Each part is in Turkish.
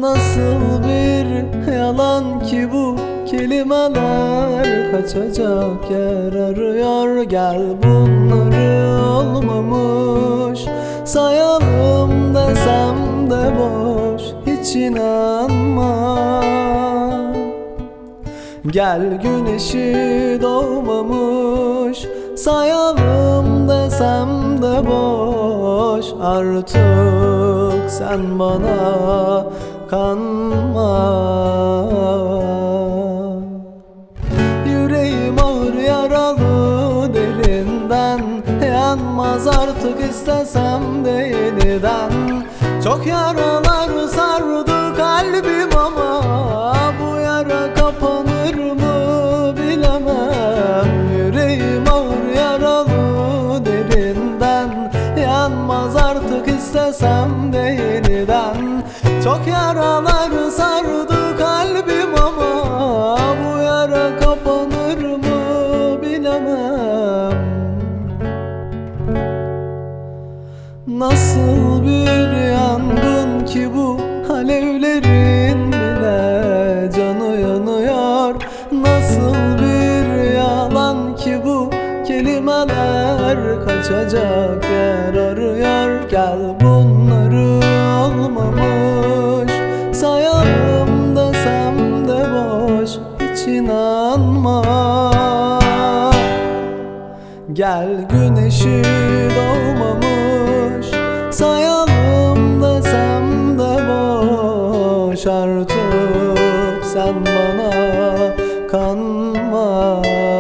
Nasıl bir yalan ki bu kelimeler, kaçacak yer arıyor. Gel bunları olmamış sayalım desem de boş, hiç inanma. Gel güneşi doğmamış sayalım desem de boş, artık sen bana kanma. Yüreğim ağır yaralı derinden, yanmaz artık istesem de yeniden. Çok yaralar sardı kalbim ama bu yara kapanır mı bilemem. Yüreğim ağır yaralı derinden, yanmaz artık istesem de yeniden. Çok yaralar sardı kalbim ama bu yara kapanır mı bilemem. Nasıl bir yangın ki bu, alevlerin bile canı yanıyor. Nasıl bir yalan ki bu kelimeler, kaçacak yer arıyor. Gel bunları olmamış sayalım desem de boş, hiç inanma. Gel güneşi doğmamış sayalım desem de boş, artık sen bana kanma.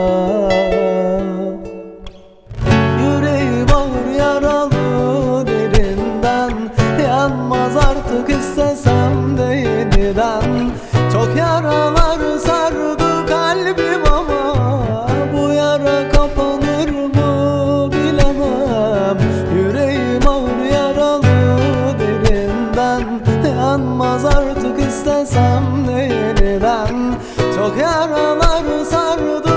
Yüreğim ağır yaralı derinden, yanmaz artık istesem de yeniden. Çok yaralar sardı kalbim ama bu yara kapanır mı bilemem. Yüreğim ağır yaralı derinden, yanmaz artık istesem de yeniden. Çok yaralar sardı